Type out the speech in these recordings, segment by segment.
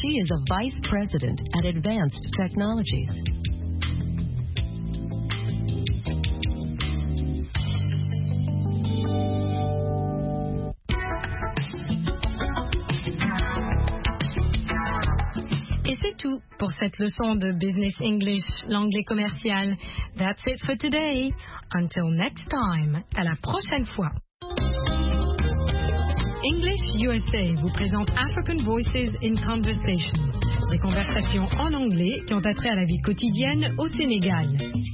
She is a vice president at Advanced Technologies. Et c'est tout pour cette leçon de Business English, l'anglais commercial. That's it for today. Until next time. À la prochaine fois. English USA vous présente African Voices in Conversation. Des conversations en anglais qui ont attrait à la vie quotidienne au Sénégal.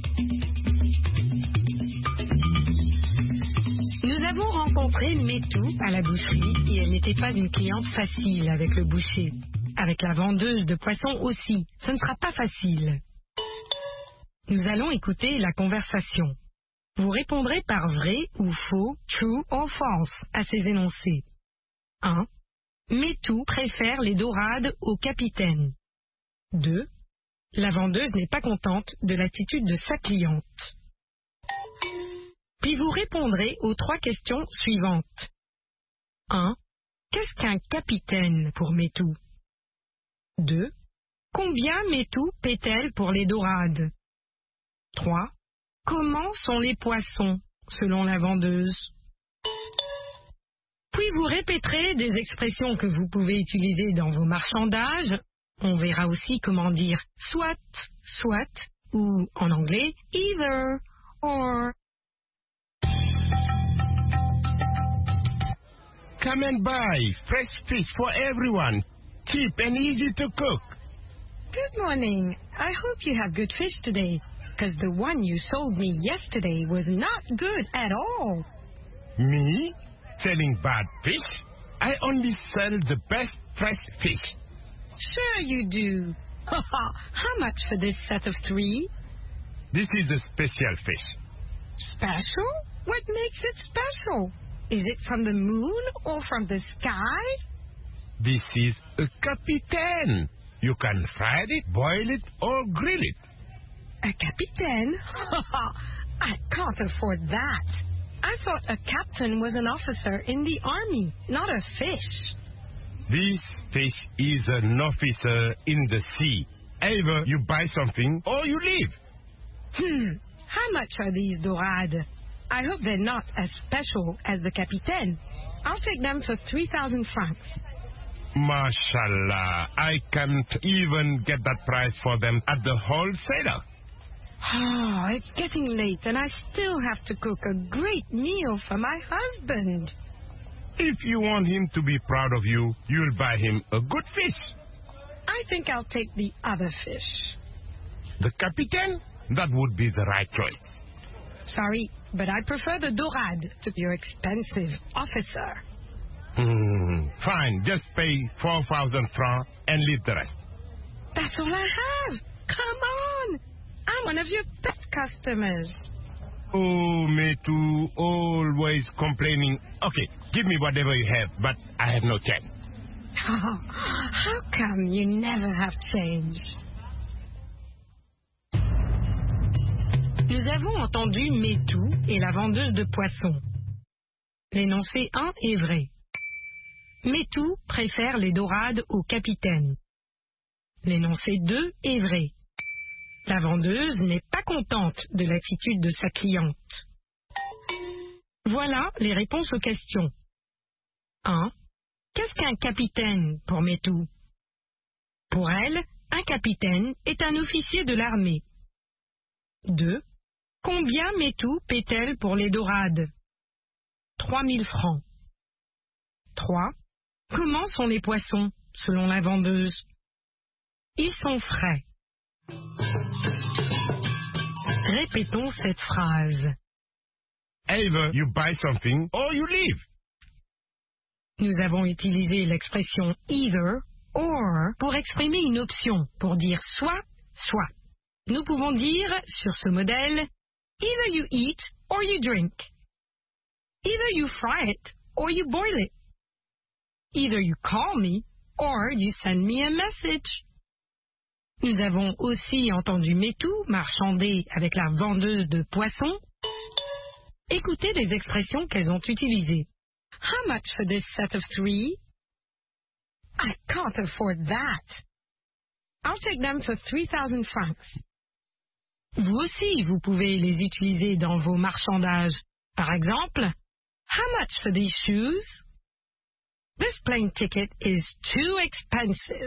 Nous avons rencontré Métou à la boucherie et elle n'était pas une cliente facile avec le boucher. Avec la vendeuse de poissons aussi, ce ne sera pas facile. Nous allons écouter la conversation. Vous répondrez par vrai ou faux, true or false, à ces énoncés. 1. Métou préfère les dorades au capitaine. 2. La vendeuse n'est pas contente de l'attitude de sa cliente. Puis vous répondrez aux 3 questions suivantes. 1. Qu'est-ce qu'un capitaine pour Métou? 2. Combien Métou paie-t-elle pour les dorades? 3. Comment sont les poissons, selon la vendeuse? Puis vous répéterez des expressions que vous pouvez utiliser dans vos marchandages. On verra aussi comment dire soit, soit, ou en anglais either, or. Come and buy fresh fish for everyone. Cheap and easy to cook. Good morning. I hope you have good fish today, because the one you sold me yesterday was not good at all. Me? Selling bad fish? I only sell the best fresh fish. Sure you do. How much for this set of 3? This is a special fish. Special? What makes it special? Is it from the moon or from the sky? This is a capitaine. You can fry it, boil it, or grill it. A capitaine? I can't afford that. I thought a captain was an officer in the army, not a fish. This fish is an officer in the sea. Either you buy something or you leave. How much are these dorades? I hope they're not as special as the capitaine. I'll take them for 3,000 francs. Mashallah, I can't even get that price for them at the wholesaler. Oh, it's getting late and I still have to cook a great meal for my husband. If you want him to be proud of you, you'll buy him a good fish. I think I'll take the other fish. The capitaine? That would be the right choice. Sorry, but I prefer the dorade to your expensive officer. Fine, just pay 4,000 francs and leave the rest. That's all I have. Come on. I'm one of your pet customers. Oh, Métou, always complaining. Okay, give me whatever you have, but I have no change. Oh, how come you never have change? Nous avons entendu Métou et la vendeuse de poissons. L'énoncé 1 est vrai. Métou préfère les dorades au capitaine. L'énoncé 2 est vrai. La vendeuse n'est pas contente de l'attitude de sa cliente. Voilà les réponses aux questions. 1. Qu'est-ce qu'un capitaine pour Métou? Pour elle, un capitaine est un officier de l'armée. 2. Combien Métou paie-t-elle pour les dorades? 3 000 francs. 3. Comment sont les poissons, selon la vendeuse? Ils sont frais. Répétons cette phrase. Either you buy something or you leave. Nous avons utilisé l'expression either, or, pour exprimer une option, pour dire soit, soit. Nous pouvons dire, sur ce modèle, either you eat or you drink. Either you fry it or you boil it. Either you call me or you send me a message. Nous avons aussi entendu Métou marchander avec la vendeuse de poissons. Écoutez les expressions qu'elles ont utilisées. How much for this set of 3? I can't cannot afford that. I'll take them for 3,000 francs. Vous aussi, vous pouvez les utiliser dans vos marchandages. Par exemple, how much for these shoes? This plane ticket is too expensive.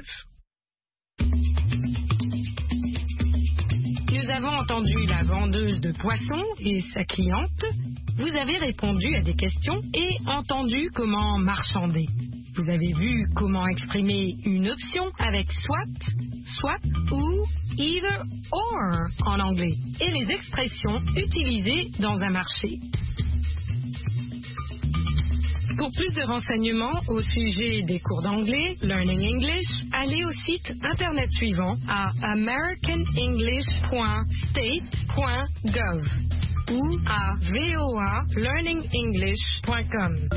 Nous avons entendu la vendeuse de poissons et sa cliente. Vous avez répondu à des questions et entendu comment marchander. Vous avez vu comment exprimer une option avec soit ou either or en anglais et les expressions utilisées dans un marché. Pour plus de renseignements au sujet des cours d'anglais, Learning English, allez au site internet suivant à americanenglish.state.gov ou à voalearningenglish.com.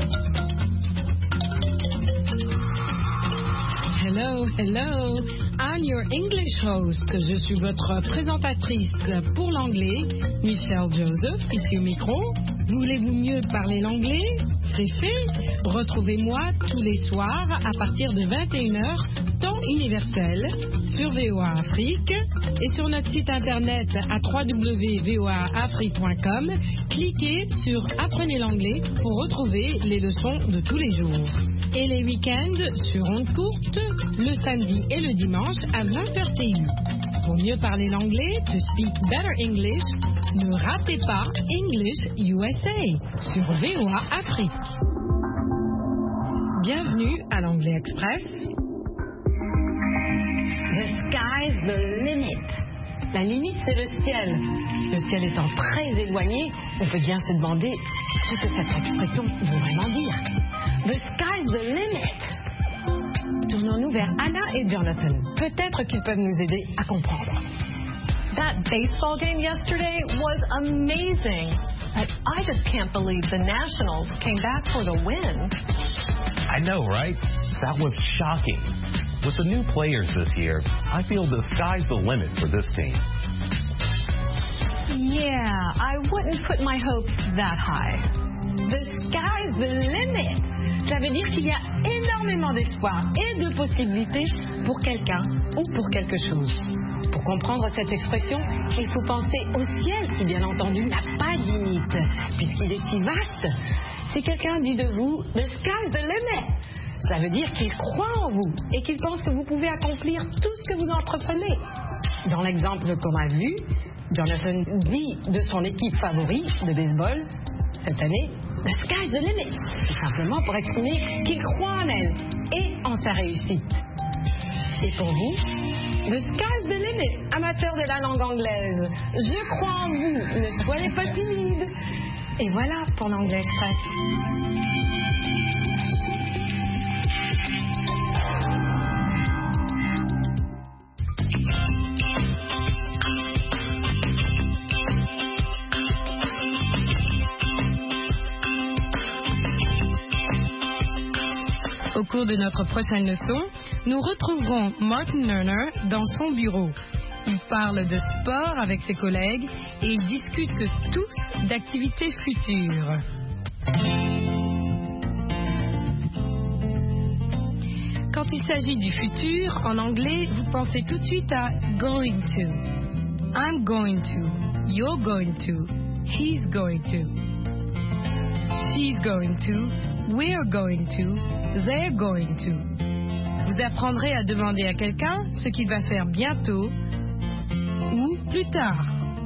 Hello, hello, I'm your English host. Je suis votre présentatrice pour l'anglais, Michelle Joseph, ici au micro. Voulez-vous mieux parler l'anglais? C'est fait. Retrouvez-moi tous les soirs à partir de 21h, temps universel, sur VOA Afrique et sur notre site internet à www.voaafrique.com. Cliquez sur Apprenez l'anglais pour retrouver les leçons de tous les jours. Et les week-ends sur ondes courtes, le samedi et le dimanche à 20h TU. Pour mieux parler l'anglais, to speak better English, ne ratez pas English USA sur VOA Afrique. Bienvenue à l'Anglais Express. The sky's the limit. La limite, c'est le ciel. Le ciel étant très éloigné, on peut bien se demander ce que cette expression veut vraiment dire. The sky's the limit. Tournons-nous vers Anna et Jonathan. Peut-être qu'ils peuvent nous aider à comprendre. That baseball game yesterday was amazing. But I just can't believe the Nationals came back for the win. I know, right? That was shocking. With the new players this year, I feel the sky's the limit for this team. Yeah, I wouldn't put my hopes that high. The sky's the limit. Ça veut dire qu'il y a énormément d'espoir et de possibilités pour quelqu'un ou pour quelque chose. Pour comprendre cette expression, il faut penser au ciel qui, bien entendu, n'a pas de limite, puisqu'il est si vaste. Si quelqu'un dit de vous « The sky's the limit », ça veut dire qu'il croit en vous et qu'il pense que vous pouvez accomplir tout ce que vous entreprenez. Dans l'exemple qu'on a vu, Jonathan dit de son équipe favorite de baseball cette année « The sky's the limit », tout simplement pour exprimer qu'il croit en elle et en sa réussite. Et pour vous, the sky's the limit, amateur de la langue anglaise. Je crois en vous, ne soyez pas timide. Et voilà pour l'Anglais Express. Au cours de notre prochaine leçon, nous retrouverons Martin Lerner dans son bureau. Il parle de sport avec ses collègues et ils discutent tous d'activités futures. Quand il s'agit du futur, en anglais, vous pensez tout de suite à going to. I'm going to. You're going to. He's going to. She's going to. We're going to. They're going to. Vous apprendrez à demander à quelqu'un ce qu'il va faire bientôt ou plus tard.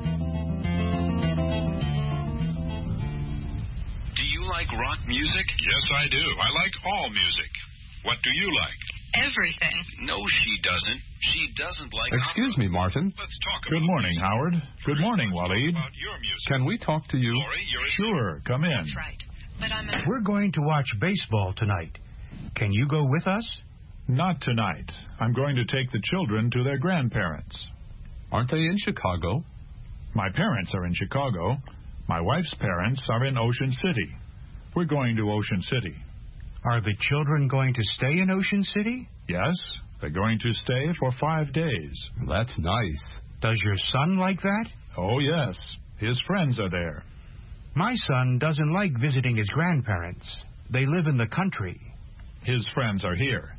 Do you like rock music? Yes, I do. I like all music. What do you like? Everything. No, she doesn't. She doesn't like Excuse me, Martin. Let's talk about Good morning, music. Howard. Good morning, Waleed. About your music. Can we talk to you? Lori, you're Sure, come in. That's right. But I'm We're going to watch baseball tonight. Can you go with us? Not tonight. I'm going to take the children to their grandparents. Aren't they in Chicago? My parents are in Chicago. My wife's parents are in Ocean City. We're going to Ocean City. Are the children going to stay in Ocean City? Yes, they're going to stay for 5 days. That's nice. Does your son like that? Oh, yes. His friends are there. My son doesn't like visiting his grandparents. They live in the country. His friends are here.